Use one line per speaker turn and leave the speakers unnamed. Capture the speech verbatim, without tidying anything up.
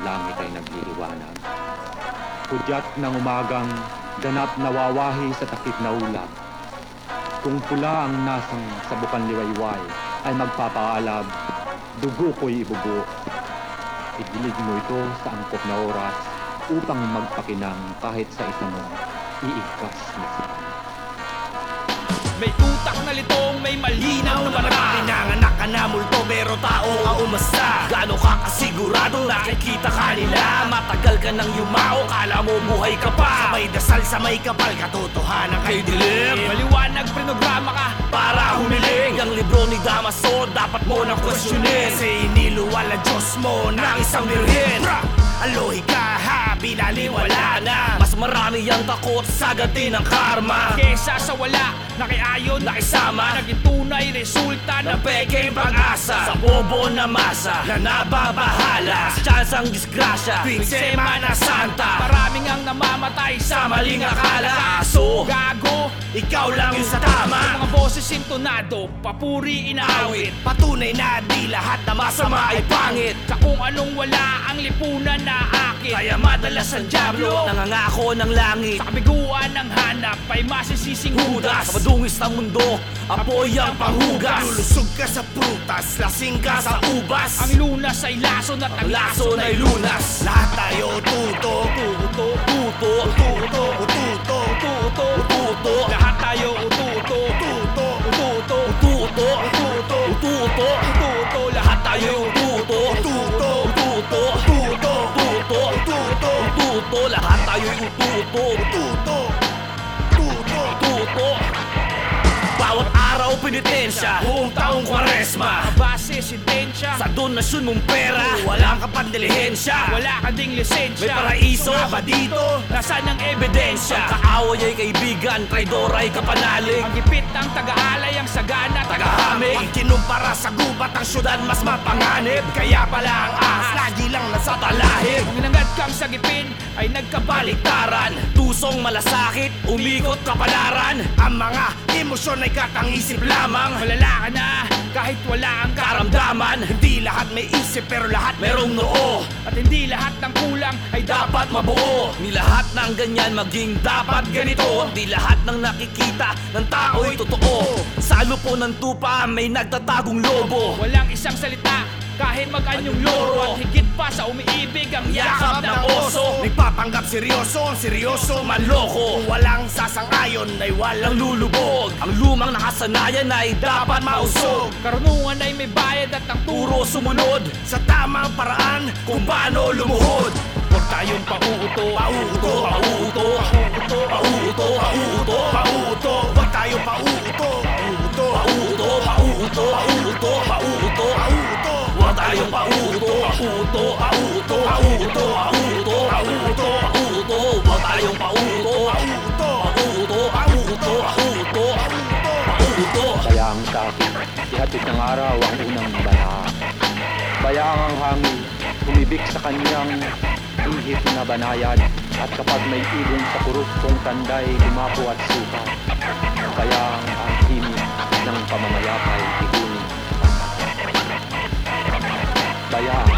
langit ay nagliliwanag. Hudyat ng umagang ganap nawawahi sa takip na ulap. Kung pula ang nasang sabukan liwayway ay magpapaalab, dugo ko'y ibubo. Idilig mo ito sa angkop na oras upang magpakinang kahit sa isa mong iigkas na siya.
May utak na litong, may malinaw na mata. Pinanganak ka na multo pero tao ka umasta. Gaano ka kasigurado nakikita ka nila? Matagal ka nang yumao, kala mo buhay ka pa. Sa may dasal, sa may kapal, katotohanan kay dilim. Maliwanag, programa ka para humiling. Ang libro ni Damaso, dapat mo nang questionin. Kasi iniluwala Diyos mo ng isang birhen. Ang lohika ha, binaliwala na. Mas marami ang takot sa ganti ng karma kesa sa wala, nakiayon, nakisama. Naging tunay resulta ng pekeng pag-asa. Sa bobo na masa na nababahala, sa chance ang disgrasya, tuwing Semana Santa. Maraming ang namamatay sa maling akala. Kaso, gago, ikaw lang yung sa tama. Mga boses sintonado, papuri inaawit. Patunay na di lahat na masama ay pangit. Sa kung anong wala ang lipunan na akin. Kaya madalas ang dyablo nangangako ng langit. Sa kabiguan ng hanap ay masisising hudas. Sa madungis ng mundo, apoy ang panghugas. Lulusog ka sa prutas, lasing ka sa ubas. Ang lunas ay lason at ang lason ay lunas. Lahat tayo tuto, tuto, tuto, tuto, tuto, tuto, tuto. Lahat tayo ututo, tuto, ututo, ututo, ututo, ututo, ututo. Lahat tayo ututo, tuto, ututo, ututo, ututo, ututo, ututo. Lahat tayo ututo, ututo, ututo, ututo. Bawat araw penitensya, buong taong kwaresma. Base, sintensya, sa donasyon mong pera. Walang kapandilihensya, wala ka ding lisensya. May paraiso ba dito? Nasaan ang ebidensya? Ang kaaway ay kaibigan, traidor ay kapanalig. Ang gipit ang taga-alay, ang sagana tagahamig. Ang kinumpara sa gubat, ang syudad mas mapanganib. Kaya pala ang ahas, lagi lang nasa talahib. Kung inangad kang sagipin, ay nagkabaliktaran. Tusong malasakit, umikot kapalaran. Ang mga emosyon ay katangisip lamang. Malala ka na, kahit wala ang karamdaman. Hindi lahat may isip, pero lahat merong noo. At hindi lahat ng kulang ay dapat mabuo. Ni lahat ng ganyan maging dapat ganito. Di lahat ng nakikita ng tao'y totoo. Sa lupo ng tupa may nagtatagong lobo. Walang isang salita kahit mag-anyong loro. At higit pa sa umiibig ang yakap ng oso. Nagpapanggap seryoso, ang seryoso manloko. Walang sasang-ayon ay walang lulubog. Ang lumang nakasanayan ay dapat mausog. Karunungan ay may bayad at ang turo sumunod sa tamang paraan kung paano lumuhod. Huwag tayong pauuto, pauuto, pauuto, pauuto, pauuto, pauuto, pauuto. Huwag tayong pauuto, pauuto, pauuto, pauuto, pauuto, pauuto, pauuto. Huwag tayong pauuto, pauuto, pauuto, pauuto, pauuto, pauuto, pauuto. Huwag tayong pauuto, pauuto, pauuto, pauuto, pauuto, pauuto.
Bayaang sa akin, ihatid ng araw ang unang bala. Bayaang ang hangin, umibig sa kanyang ihip na banayan. At kapag may ibon sa kurus kong tanday, lumapo at suka. Bayaang ang himig ng pamamayakay, igunin. Bayaang